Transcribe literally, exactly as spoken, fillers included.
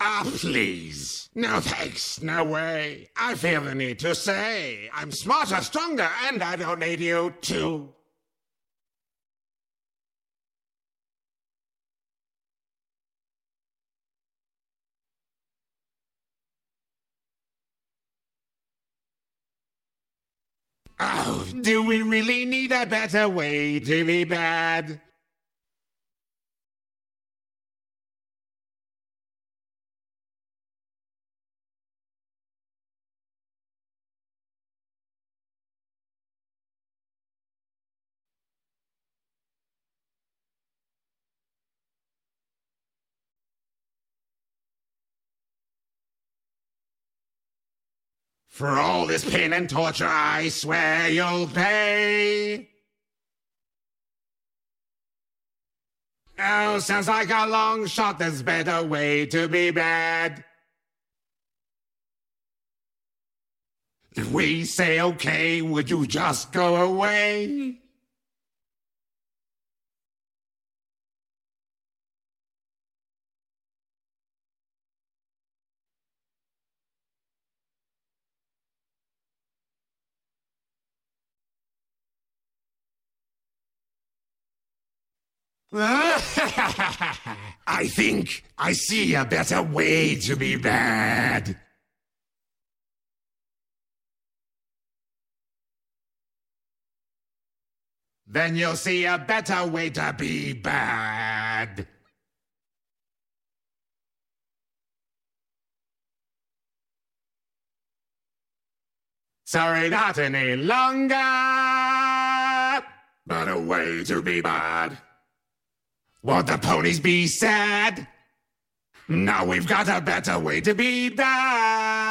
Ah, please. No thanks, no way. I feel the need to say I'm smarter, stronger, and I don't need you too. Oh, do we really need a better way to be bad? For all this pain and torture, I swear you'll pay. Oh, sounds like a long shot. There's better way to be bad. If we say okay, would you just go away? I think I see a better way to be bad. Then you'll see a better way to be bad. Sorry, not any longer, but a way to be bad. Won't the ponies be sad? Now we've got a better way to be bad.